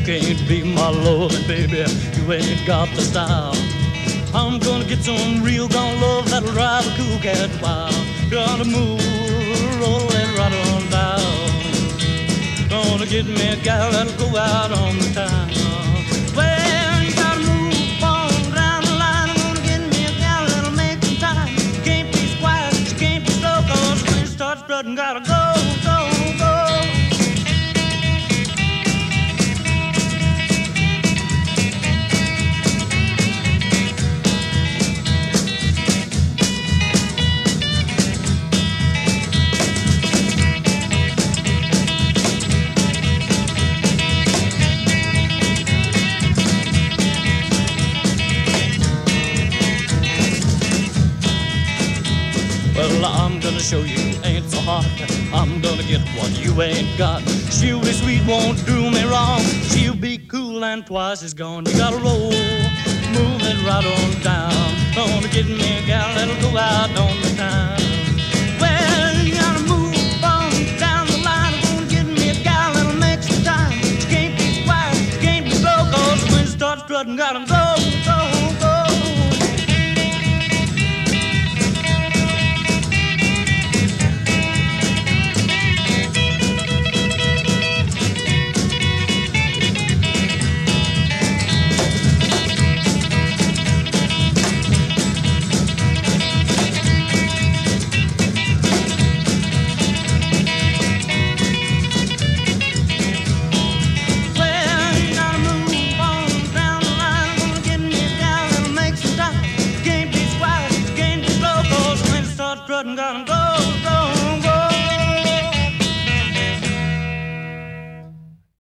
can't be my loving, baby. You ain't got the style. I'm gonna get some real gone love that'll drive a cool cat wild. Gotta move, roll and right on down. Gonna get me a gal that'll go out on the town. Well, you gotta move on down the line. I'm gonna get me a gal that'll make some time. She can't be quiet, she can't be slow, 'cause when she starts strutting, gotta go, go, go. Well, I'm gonna show you ain't so hard. I'm gonna get what you ain't got. She'll be sweet, won't do me wrong. She'll be cool and twice as gone. You gotta roll, move it right on down. Gonna get me a gal that'll go out on the town. Well, you gotta move on down the line. I'm gonna get me a gal that'll make some time. She can't be quiet, she can't be slow, 'cause when she starts strutting, gotta go, go, go. Strutting, gotta go.